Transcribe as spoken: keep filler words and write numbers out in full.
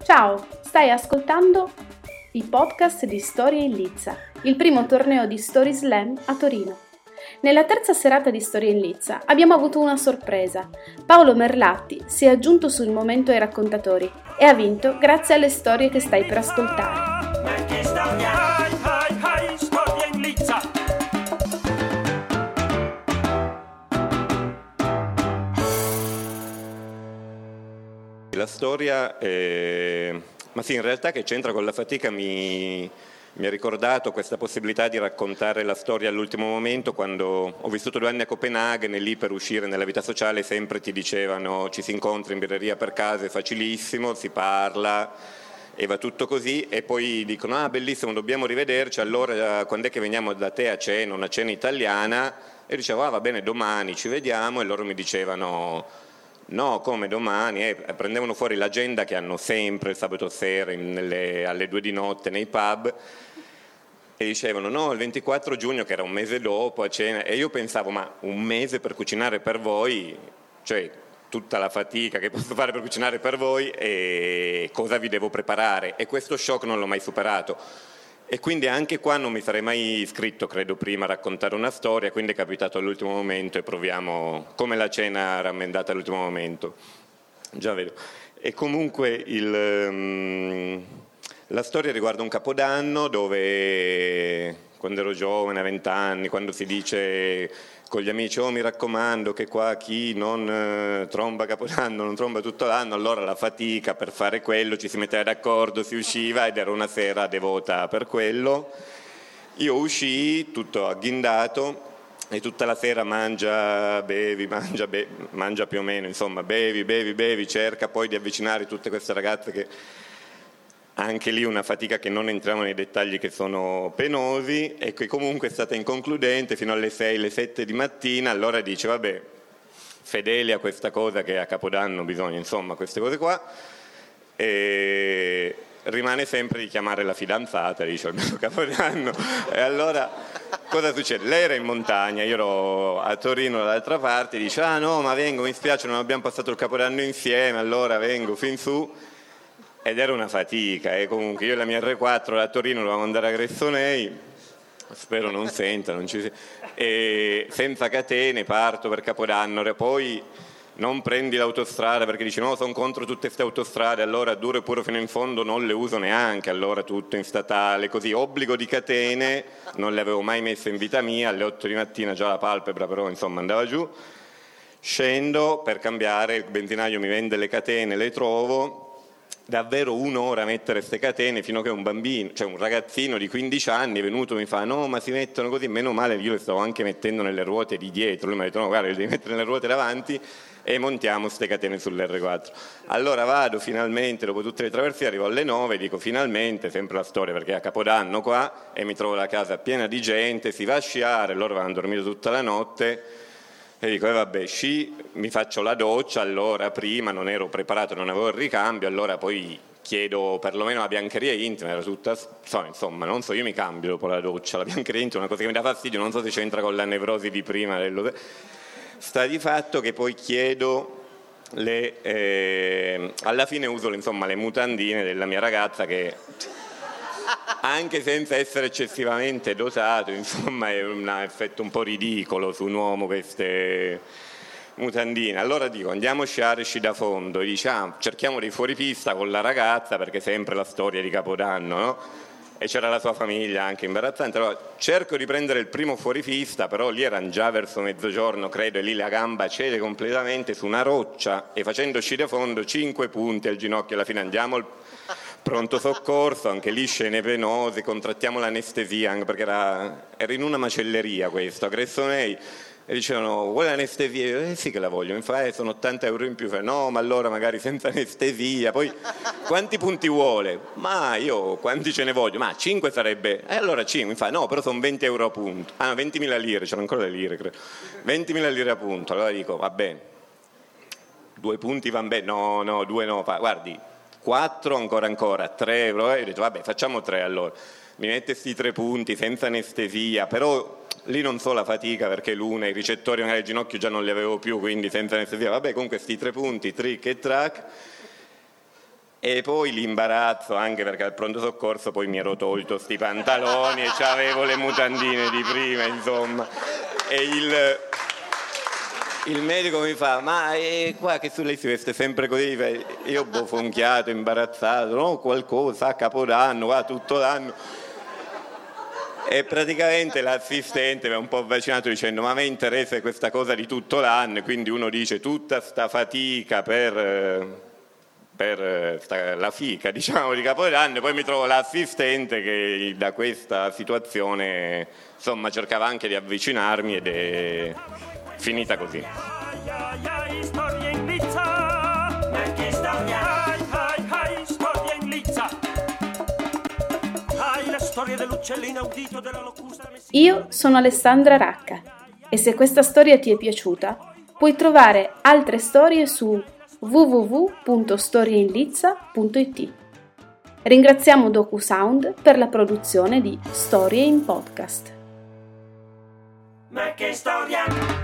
Ciao, stai ascoltando i podcast di Storia in Lizza, il primo torneo di Story Slam a Torino. Nella terza serata di Storia in Lizza abbiamo avuto una sorpresa. Paolo Merlatti si è aggiunto sul momento ai raccontatori e ha vinto grazie alle storie che stai per ascoltare. La storia, eh, ma sì, in realtà che c'entra con la fatica mi, mi ha ricordato questa possibilità di raccontare la storia all'ultimo momento. Quando ho vissuto due anni a Copenaghen e lì per uscire nella vita sociale sempre ti dicevano ci si incontra in birreria per caso, è facilissimo, si parla e va tutto così, e poi dicono ah bellissimo, dobbiamo rivederci, allora quando è che veniamo da te a cena, una cena italiana? E dicevo ah va bene, domani ci vediamo, e loro mi dicevano no, come domani? Eh, prendevano fuori l'agenda che hanno sempre il sabato sera in, nelle, alle due di notte nei pub e dicevano no, il ventiquattro giugno, che era un mese dopo, a cena. E io pensavo ma un mese per cucinare per voi, cioè tutta la fatica che posso fare per cucinare per voi, e cosa vi devo preparare? E questo shock non l'ho mai superato. E quindi anche qua non mi sarei mai iscritto, credo, prima a raccontare una storia, quindi è capitato all'ultimo momento e proviamo come la cena rammendata all'ultimo momento. Già vedo. E comunque il, um, la storia riguarda un capodanno dove, quando ero giovane, a vent'anni, quando si dice con gli amici oh mi raccomando che qua chi non eh, tromba Capodanno non tromba tutto l'anno, allora la fatica per fare quello, ci si metteva d'accordo, si usciva, ed era una sera devota per quello. Io uscii tutto agghindato e tutta la sera mangia, bevi, mangia, be- mangia più o meno, insomma bevi, bevi, bevi, cerca poi di avvicinare tutte queste ragazze che anche lì una fatica che non entriamo nei dettagli che sono penosi, e che comunque è stata inconcludente fino alle sei, alle sette di mattina. Allora dice vabbè, fedeli a questa cosa che a Capodanno bisogna, insomma queste cose qua, e rimane sempre di chiamare la fidanzata, dice almeno Capodanno. E allora cosa succede? Lei era in montagna, io ero a Torino dall'altra parte, dice ah no ma vengo, mi spiace non abbiamo passato il Capodanno insieme, allora vengo fin su. Ed era una fatica, e eh. comunque io e la mia erre quattro da Torino dovevamo andare a Gressonei, spero non senta, non ci... e senza catene parto per Capodanno, e poi non prendi l'autostrada perché dici no, sono contro tutte queste autostrade, allora duro e puro fino in fondo non le uso neanche, allora tutto in statale, così obbligo di catene, non le avevo mai messe in vita mia, alle otto di mattina già la palpebra però insomma andava giù, scendo per cambiare, il benzinaio mi vende le catene, le trovo, davvero un'ora a mettere queste catene, fino a che un bambino, cioè un ragazzino di quindici anni è venuto e mi fa no ma si mettono così, meno male io le stavo anche mettendo nelle ruote di dietro, lui mi ha detto no guarda le devi mettere nelle ruote davanti, e montiamo queste catene sull'erre quattro. Allora vado finalmente, dopo tutte le traversie arrivo alle nove, dico finalmente, sempre la storia perché è a Capodanno qua, e mi trovo la casa piena di gente, si va a sciare, loro vanno a dormire tutta la notte. E dico, eh vabbè, sci, mi faccio la doccia, allora prima non ero preparato, non avevo il ricambio, allora poi chiedo perlomeno la biancheria intima, era tutta, insomma, non so, io mi cambio dopo la doccia, la biancheria intima è una cosa che mi dà fastidio, non so se c'entra con la nevrosi di prima, dello... sta di fatto che poi chiedo, le, eh, alla fine uso insomma, le mutandine della mia ragazza che... anche senza essere eccessivamente dotato, insomma è un effetto un po' ridicolo su un uomo queste mutandine. Allora dico andiamo a sciare sci da fondo, diciamo cerchiamo dei fuoripista con la ragazza perché è sempre la storia di Capodanno, no? E c'era la sua famiglia anche imbarazzante, allora cerco di prendere il primo fuoripista, però lì erano già verso mezzogiorno credo, e lì la gamba cede completamente su una roccia, e facendo sci da fondo cinque punti al ginocchio, alla fine andiamo al pronto soccorso, anche lì scene penose, contrattiamo l'anestesia, anche perché era, era in una macelleria questo, a Gressonei, e dicevano vuoi l'anestesia? Io, eh sì che la voglio, mi fa eh, sono ottanta euro in più, fa, no ma allora magari senza anestesia, poi quanti punti vuole? Ma io quanti ce ne voglio? Ma cinque sarebbe, e eh, allora cinque, mi fa no però sono venti euro a punto, ah ventimila lire, c'erano ancora le lire credo, ventimila lire a punto, allora dico va bene, due punti van bene, no no due no, fa, guardi quattro ancora ancora, tre euro, e ho detto vabbè facciamo tre allora, mi mette sti tre punti senza anestesia, però lì non so la fatica perché l'una, i ricettori magari il ginocchio già non li avevo più, quindi senza anestesia, vabbè comunque sti tre punti, trick e track, E poi l'imbarazzo, anche perché al pronto soccorso poi mi ero tolto sti pantaloni e c'avevo le mutandine di prima, insomma. E il, il medico mi fa, ma è qua che su lei si veste sempre così? Io bofonchiato, imbarazzato, no, qualcosa, a Capodanno, qua tutto l'anno. E praticamente l'assistente mi ha un po' avvicinato dicendo, ma a me interessa questa cosa di tutto l'anno, quindi uno dice tutta sta fatica per... per la fica, diciamo, di Capodanno, e poi mi trovo l'assistente che da questa situazione, insomma, cercava anche di avvicinarmi ed è finita così. Io sono Alessandra Racca e se questa storia ti è piaciuta, puoi trovare altre storie su w w w punto storieinlizza punto i t. Ringraziamo DocuSound per la produzione di Storie in Podcast. Ma che storia!